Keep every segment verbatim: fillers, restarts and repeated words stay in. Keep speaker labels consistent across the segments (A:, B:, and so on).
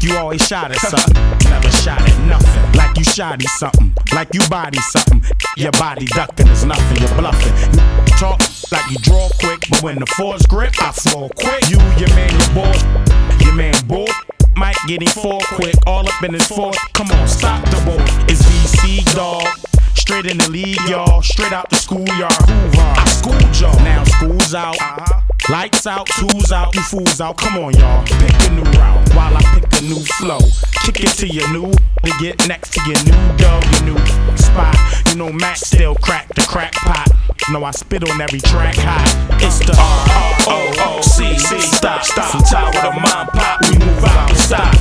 A: you always shot at something. Never shot at nothing. Like you shoddy something. Like you body something. Your body ducking is nothing. You're bluffing. You talk like you draw quick, but when the force grip, I fall quick. You, your man, your boy, your man bored. Might get him fall quick, all up in his force. Come on, stop the ball. It's V C, dog. Straight in the league, y'all. Straight out the schoolyard. I schooled y'all. Now school's out. Uh-huh. Lights out, tools out, you fools out. Come on, y'all. Pick a new route while I pick a new flow. Kick it to your new to get next to your new dough, your new spot. You know Mac still crack the crack pot. No, I spit on every track high. It's the R O O C. Stop, stop. From Tower to Mom Pop, we move out and stop.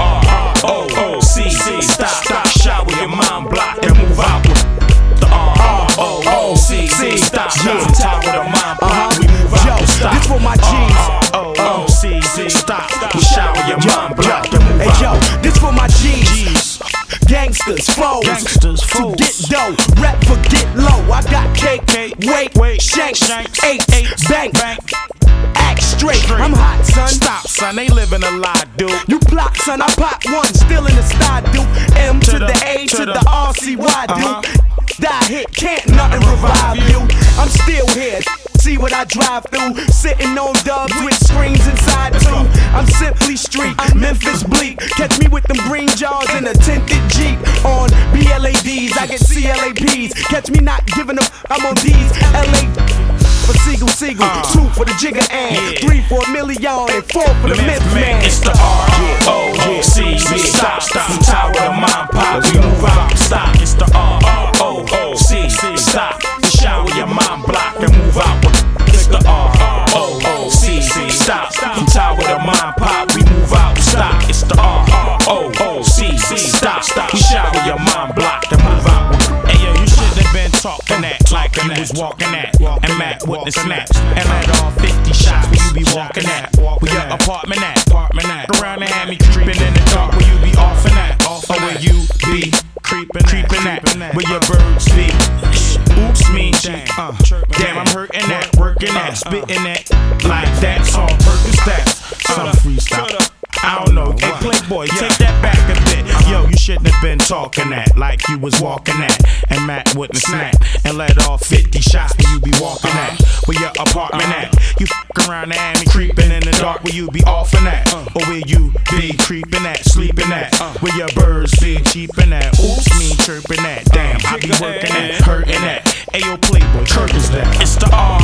A: R O O C. Stop, stop. Shower your mom block and move out with the R O O C. Stop, stop. From Tower to Mom Pop, we move out and stop.
B: This for my G's.
A: R O O C. Stop, stop. Shower your mom block and move out.
B: Hey yo, this for my G's. Gangsters, foes,
A: Gangsters, foes.
B: to get dough, rap for get low. I got cake,
A: Cake,
B: wait,
A: wait,
B: shanks,
A: shanks,
B: eight,
A: eights,
B: bank,
A: bank.
B: act straight.
A: Straight.
B: I'm hot, son.
A: Stop, son, they living a lie, dude.
B: You plot, son, I pop one, still in the style, dude. M to,
A: To
B: the,
A: the-
B: A to,
A: to
B: the,
A: the-
B: R C Y, dude.
A: Uh-huh.
B: Die hit, can't nothing revive you. I'm still here. See what I drive through, sitting on dubs with screens inside too. I'm simply street, Memphis bleak. Catch me with them green jars in a tinted Jeep. On B L A Ds, I get C L A Ps. Catch me not giving up, I'm on D's. L A for Seagull Seagull,
A: Uh,
B: two for the Jigger and
A: yeah.
B: three for a million and four for the Myth Man.
A: It's the R O O C. Stop, stop. From Tower to Mom Pop, we move out and stop. It's the R O O C. Stop. Shower your mom block and move out. It's the R O O C. Stop. From Tower to Mom Pop, we move out and stop. It's the R O O C. Stop. We shower your mom block and move out. Hey yo, you should have been talking that like you was walking at. And Matt with the snaps. And let all fifty shots where you be walking at. Where your apartment at. Apartment at. Around and have me creeping in the dark where you be offing at. Or where you be creeping creeping at. Where your birds be. Oops, mean shit. Uh, damn, I'm hurting that, working that, spitting that. Like that, song purpose that. Some freestyle. I don't know. Hey, Playboy, take that back a bit. Yo, you shouldn't have been talking that like you was walking at. And Matt wouldn't snap and let off fifty shots where you be walking at. Where your apartment at. You f around and have me creeping in the dark where you be offing at. Or where you be creeping at, sleeping at. Where your birds be cheaping at. Oops, me chirping at. Damn, I be working at, hurting at. Ayo, Playboy, curtains that. It's the R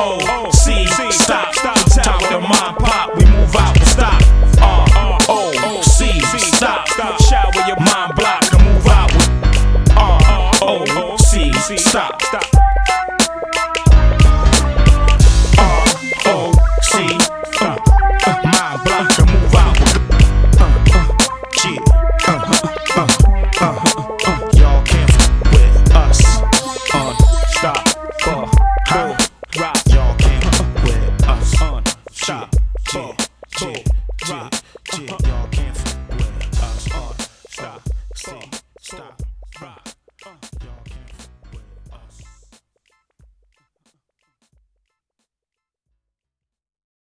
A: O C. Stop, stop, top of the Mom Pop, we move out and stop. R O C. Stop, stop, shower your mom block and move out with R O C. Stop, stop. R O C. Uh, uh, mom block and move out with uh, uh, yeah. Uh, uh, uh, uh, y'all can't f with us. Uh, stop. Uh, huh? Rock. Y'all can't f with us. Uh, stop. Yeah, yeah, yeah, yeah. Y'all can't f with us. Uh, stop. Stop. Stop. Rock.